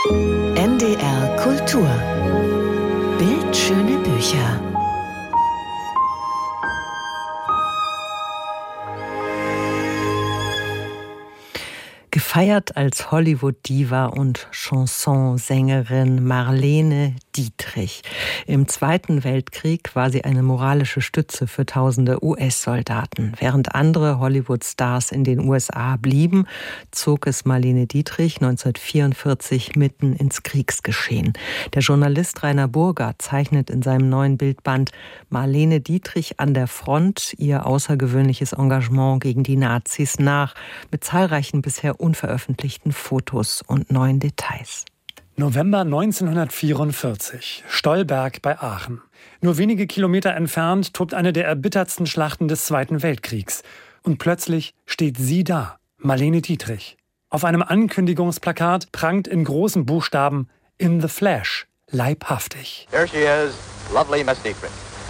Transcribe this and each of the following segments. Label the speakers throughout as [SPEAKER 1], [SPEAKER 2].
[SPEAKER 1] NDR Kultur. Bildschöne Bücher. Gefeiert als Hollywood-Diva und Chansonsängerin Marlene Dietrich. Im Zweiten Weltkrieg war sie eine moralische Stütze für tausende US-Soldaten. Während andere Hollywood-Stars in den USA blieben, zog es Marlene Dietrich 1944 mitten ins Kriegsgeschehen. Der Journalist Rainer Burger zeichnet in seinem neuen Bildband Marlene Dietrich an der Front ihr außergewöhnliches Engagement gegen die Nazis nach, mit zahlreichen bisher unveröffentlichten Fotos und neuen Details.
[SPEAKER 2] November 1944, Stolberg bei Aachen. Nur wenige Kilometer entfernt tobt eine der erbittertsten Schlachten des Zweiten Weltkriegs. Und plötzlich steht sie da, Marlene Dietrich. Auf einem Ankündigungsplakat prangt in großen Buchstaben "In the Flesh", leibhaftig.
[SPEAKER 3] There she is, lovely Miss Dietrich.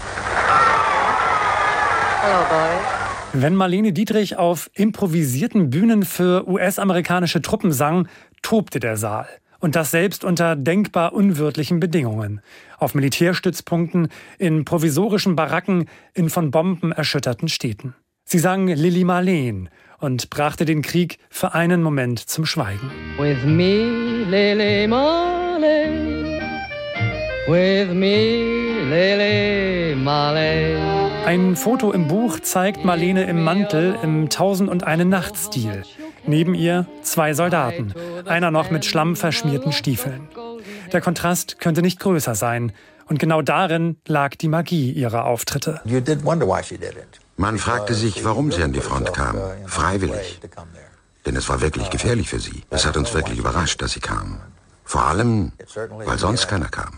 [SPEAKER 4] Hello, boys.
[SPEAKER 2] Wenn Marlene Dietrich auf improvisierten Bühnen für US-amerikanische Truppen sang, tobte der Saal. Und das selbst unter denkbar unwirtlichen Bedingungen. Auf Militärstützpunkten, in provisorischen Baracken, in von Bomben erschütterten Städten. Sie sang Lili Marleen und brachte den Krieg für einen Moment zum Schweigen.
[SPEAKER 4] With me, Lili Marleen. With me, Lili Marleen.
[SPEAKER 2] Ein Foto im Buch zeigt Marlene im Mantel im 1001-Nacht-Stil. Neben ihr 2 Soldaten, einer noch mit Schlamm verschmierten Stiefeln. Der Kontrast könnte nicht größer sein. Und genau darin lag die Magie ihrer Auftritte.
[SPEAKER 5] Man fragte sich, warum sie an die Front kam. Freiwillig. Denn es war wirklich gefährlich für sie. Es hat uns wirklich überrascht, dass sie kam. Vor allem, weil sonst keiner kam.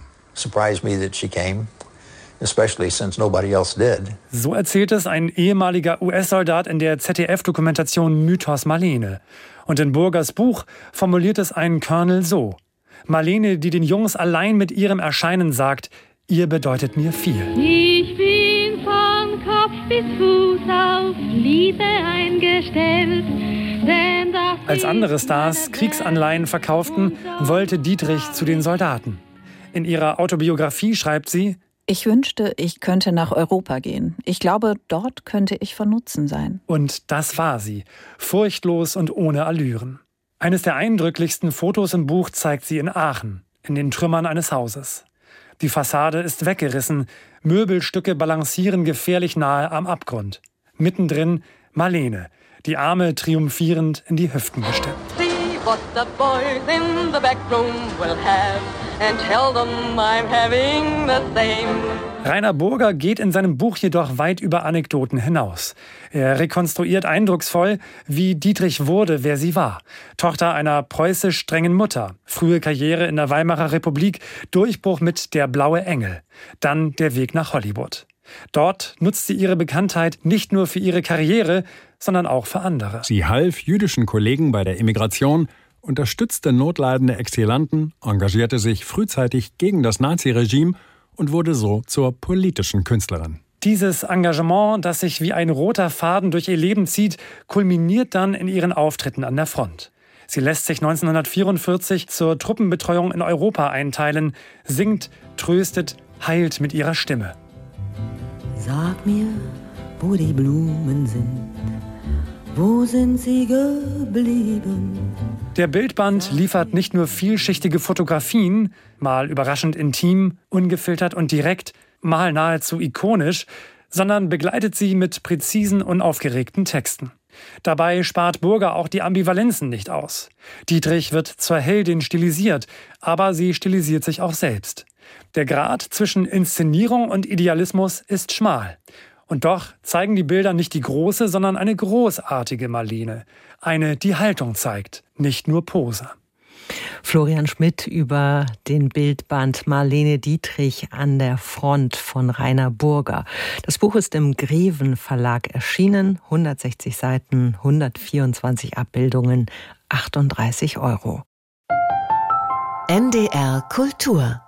[SPEAKER 2] So erzählt es ein ehemaliger US-Soldat in der ZDF-Dokumentation Mythos Marlene. Und in Burgers Buch formuliert es ein Colonel so: Marlene, die den Jungs allein mit ihrem Erscheinen sagt, ihr bedeutet mir viel.
[SPEAKER 6] Ich bin von Kopf bis Fuß auf Liebe eingestellt. Denn
[SPEAKER 2] Als andere Stars Kriegsanleihen verkauften, wollte Dietrich zu den Soldaten. In ihrer Autobiografie schreibt sie:
[SPEAKER 7] Ich wünschte, ich könnte nach Europa gehen. Ich glaube, dort könnte ich von Nutzen sein.
[SPEAKER 2] Und das war sie, furchtlos und ohne Allüren. Eines der eindrücklichsten Fotos im Buch zeigt sie in Aachen, in den Trümmern eines Hauses. Die Fassade ist weggerissen, Möbelstücke balancieren gefährlich nahe am Abgrund. Mittendrin Marlene, die Arme triumphierend in die Hüften gestemmt.
[SPEAKER 4] What the boys in the back room will have and tell them I'm having the same.
[SPEAKER 2] Rainer Burger geht in seinem Buch jedoch weit über Anekdoten hinaus. Er rekonstruiert eindrucksvoll, wie Dietrich wurde, wer sie war. Tochter einer preußisch strengen Mutter, frühe Karriere in der Weimarer Republik, Durchbruch mit Der blaue Engel, dann der Weg nach Hollywood. Dort nutzt sie ihre Bekanntheit nicht nur für ihre Karriere, sondern auch für andere.
[SPEAKER 8] Sie half jüdischen Kollegen bei der Immigration, unterstützte notleidende Exilanten, engagierte sich frühzeitig gegen das Naziregime und wurde so zur politischen Künstlerin.
[SPEAKER 2] Dieses Engagement, das sich wie ein roter Faden durch ihr Leben zieht, kulminiert dann in ihren Auftritten an der Front. Sie lässt sich 1944 zur Truppenbetreuung in Europa einteilen, singt, tröstet, heilt mit ihrer Stimme.
[SPEAKER 9] Sag mir, wo die Blumen sind, wo sind sie geblieben?
[SPEAKER 2] Der Bildband liefert nicht nur vielschichtige Fotografien, mal überraschend intim, ungefiltert und direkt, mal nahezu ikonisch, sondern begleitet sie mit präzisen, unaufgeregten Texten. Dabei spart Burger auch die Ambivalenzen nicht aus. Dietrich wird zur Heldin stilisiert, aber sie stilisiert sich auch selbst. Der Grat zwischen Inszenierung und Idealismus ist schmal. Und doch zeigen die Bilder nicht die große, sondern eine großartige Marlene. Eine, die Haltung zeigt, nicht nur Pose.
[SPEAKER 1] Florian Schmidt über den Bildband Marlene Dietrich an der Front von Rainer Burger. Das Buch ist im Greven Verlag erschienen. 160 Seiten, 124 Abbildungen, 38 €. NDR Kultur